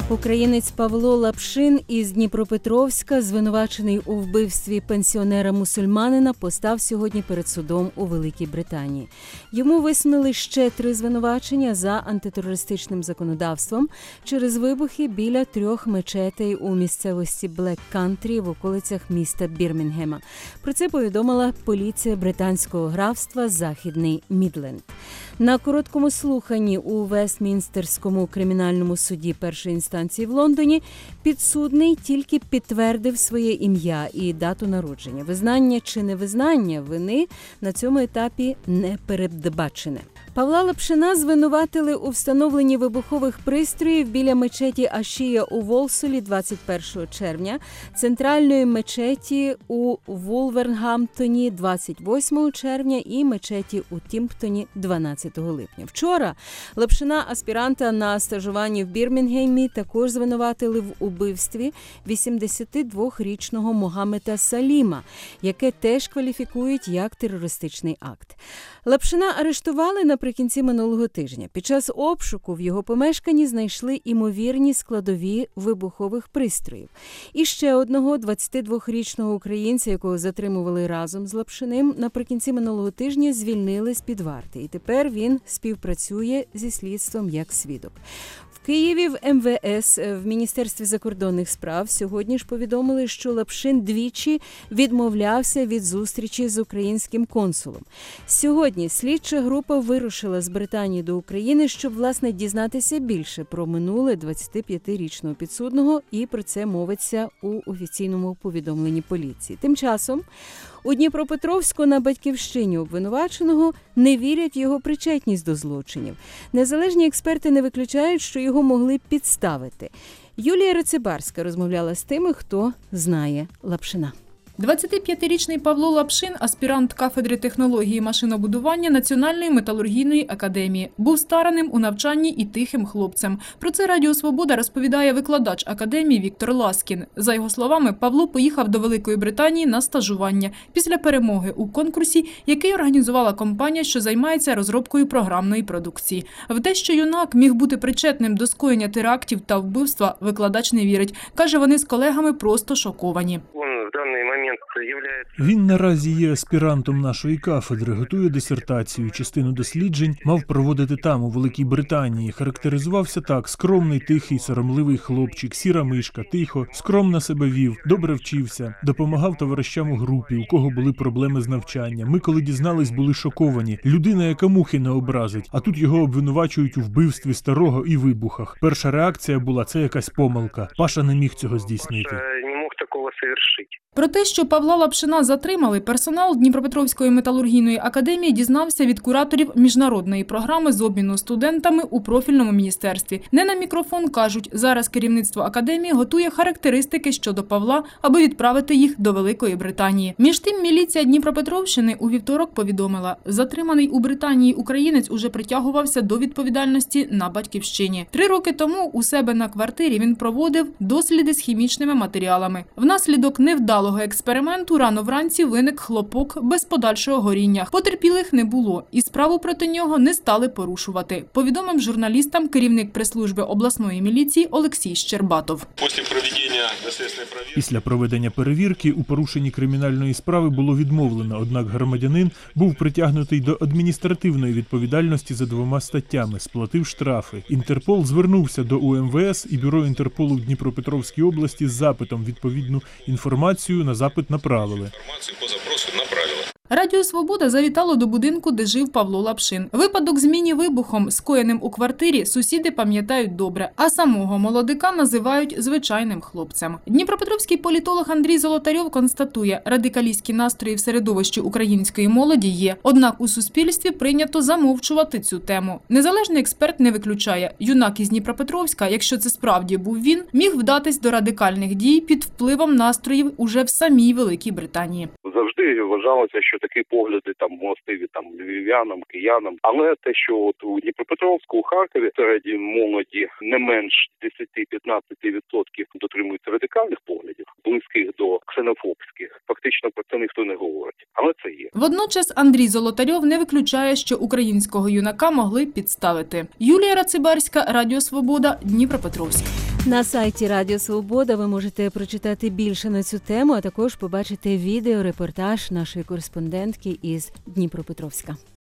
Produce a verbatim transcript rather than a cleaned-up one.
Українець Павло Лапшин із Дніпропетровська, звинувачений у вбивстві пенсіонера-мусульманина, постав сьогодні перед судом у Великій Британії. Йому висунули ще три звинувачення за антитерористичним законодавством через вибухи біля трьох мечетей у місцевості Блек Кантрі в околицях міста Бірмінгема. Про це повідомила поліція британського графства Західний Мідленд. На короткому слуханні у Вестмінстерському кримінальному суді першої інстанції в Лондоні підсудний тільки підтвердив своє ім'я і дату народження. Визнання чи невизнання вини на цьому етапі не передбачене. Павла Лапшина звинуватили у встановленні вибухових пристроїв біля мечеті Ашія у Волсолі двадцять першого червня, центральної мечеті у Вулвергемптоні двадцять восьмого червня і мечеті у Тімптоні дванадцятого липня. Вчора Лапшина, аспіранта на стажуванні в Бірмінгемі, також звинуватили в убивстві вісімдесятидвохрічного Могамеда Саліма, яке теж кваліфікують як терористичний акт. Лапшина арештували наприкінці минулого тижня. Під час обшуку в його помешканні знайшли імовірні складові вибухових пристроїв. І ще одного двадцятидвохрічного українця, якого затримували разом з Лапшиним, наприкінці минулого тижня звільнили з-під варти. І тепер він співпрацює зі слідством як свідок. В Києві в ем ве ес, в Міністерстві закордонних справ, сьогодні ж повідомили, що Лапшин двічі відмовлявся від зустрічі з українським консулом. Сьогодні слідча група вирушила з Британії до України, щоб, власне, дізнатися більше про минуле двадцятип'ятирічного підсудного, і про це мовиться у офіційному повідомленні поліції. Тим часом у Дніпропетровську на батьківщині обвинуваченого не вірять в його причетність до злочинів. Незалежні експерти не виключають, що його могли підставити. Юлія Рацибарська розмовляла з тими, хто знає Лапшина. двадцятип'ятирічний Павло Лапшин – аспірант кафедри технології машинобудування Національної металургійної академії. Був старанним у навчанні і тихим хлопцем. Про це Радіо Свобода розповідає викладач академії Віктор Ласкін. За його словами, Павло поїхав до Великої Британії на стажування після перемоги у конкурсі, який організувала компанія, що займається розробкою програмної продукції. В те, що юнак міг бути причетним до скоєння терактів та вбивства, викладач не вірить. Каже, вони з колегами просто шоковані. Він наразі є аспірантом нашої кафедри, готує дисертацію, частину досліджень мав проводити там, у Великій Британії. Характеризувався так: скромний, тихий, соромливий хлопчик, сіра мишка, тихо, скромно себе вів, добре вчився, допомагав товаришам у групі, у кого були проблеми з навчанням. Ми, коли дізнались, були шоковані. Людина, яка мухи не образить, а тут його обвинувачують у вбивстві старого і вибухах. Перша реакція була: це якась помилка. Паша не міг цього здійснити. Про те, що Павла Лапшина затримали, персонал Дніпропетровської металургійної академії дізнався від кураторів міжнародної програми з обміну студентами у профільному міністерстві. Не на мікрофон кажуть, зараз керівництво академії готує характеристики щодо Павла, аби відправити їх до Великої Британії. Між тим, міліція Дніпропетровщини у вівторок повідомила, затриманий у Британії українець уже притягувався до відповідальності на батьківщині. Три роки тому у себе на квартирі він проводив досліди з хімічними матеріалами. Внаслідок невдалого експерименту рано вранці виник хлопок без подальшого горіння. Потерпілих не було і справу проти нього не стали порушувати, повідомив журналістам керівник прес-служби обласної міліції Олексій Щербатов. Після проведення перевірки у порушенні кримінальної справи було відмовлено, однак громадянин був притягнутий до адміністративної відповідальності за двома статтями, сплатив штрафи. Інтерпол звернувся до у ем ве ес і бюро Інтерполу в Дніпропетровській області з запитом. Відповідну інформацію на запит направили. Радіо Свобода завітало до будинку, де жив Павло Лапшин. Випадок з міні-вибухом, скоєним у квартирі, сусіди пам'ятають добре, а самого молодика називають звичайним хлопцем. Дніпропетровський політолог Андрій Золотарьов констатує, радикалістські настрої в середовищі української молоді є, однак у суспільстві прийнято замовчувати цю тему. Незалежний експерт не виключає, юнак із Дніпропетровська, якщо це справді був він, міг вдатись до радикальних дій під впливом настроїв уже в самій Великій Британії. Завжди вважалося, що такі погляди там властиві там львів'янам, киянам. Але те, що от у Дніпропетровську, у Харкові серед молоді не менш десять-п'ятнадцять відсотків дотримуються радикальних поглядів, близьких до ксенофобських. Фактично про це ніхто не говорить. Але це є. Водночас Андрій Золотарьов не виключає, що українського юнака могли підставити. Юлія Рацибарська, Радіо Свобода, Дніпропетровськ. На сайті Радіо Свобода ви можете прочитати більше на цю тему, а також побачити відеорепортаж нашої кореспондентки із Дніпропетровська.